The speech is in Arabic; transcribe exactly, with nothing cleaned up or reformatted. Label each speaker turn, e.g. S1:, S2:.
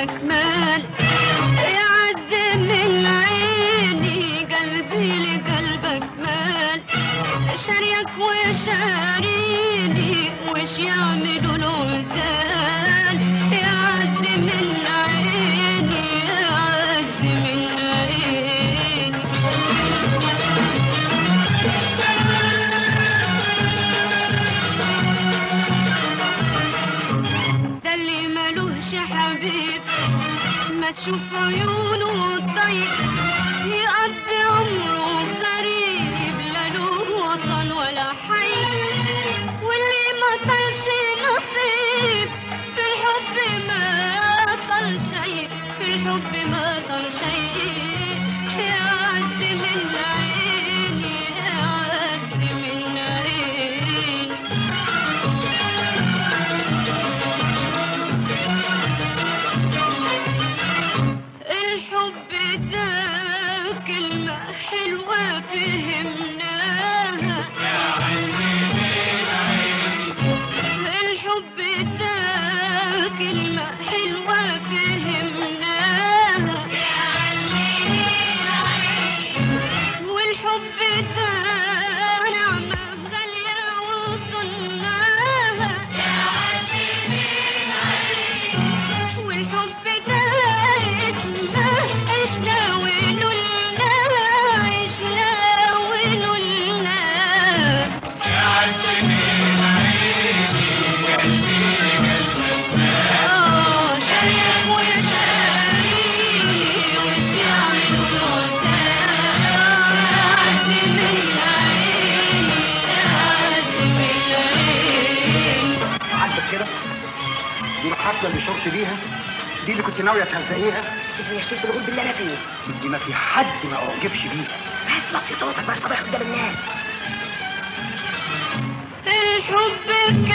S1: قلبك مال يعز من عيني قلبي لقلبك مال شاريك وشاريني وش يعملوا له زال يعز من عيني يعز من عيني ده اللي ملوش حبيب ما تشوف عيونه الضيق يقضي عمره غريب لا له وطن ولا حي واللي ما طلش نصيب في الحب ما طل شيء في الحب ما طل شيء يعز من عيني يعز من عيني الحب ده كلمة حلوة فهمناها يا عيني من عيني الحب ده كلمة حلوة فهمناها يا عيني من عيني والحب ده نعمة غالية وصناها يا عيني من عيني والحب ده عشنا ونلنا عشنا ونلنا يا عزمين عيني قلبي قلبك اه شاريك وشاريني وش يعملوا له يا عزمين عيني يا عزمين عيني
S2: عاجبك كده؟ دي الحفله اللي شرت بيها؟ دي اللي كنت ناويه تهزقيها؟
S3: شوف يا شريف بقول بالله انا فين
S2: دي ما في حد ما اعجبش بيها.
S3: بس بطي صوتك بس طبيعي قدام الناس
S1: الحب